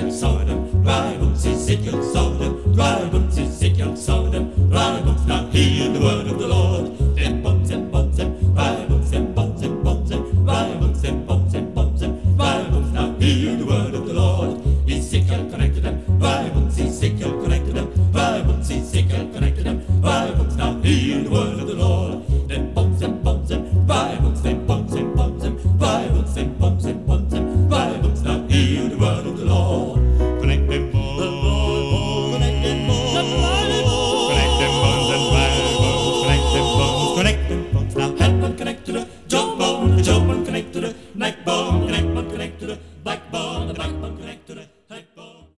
Ezekiel saw them. Dry bones, Ezekiel saw them. Dry bones, Ezekiel saw them. Dry bones, now hear the word of the Lord.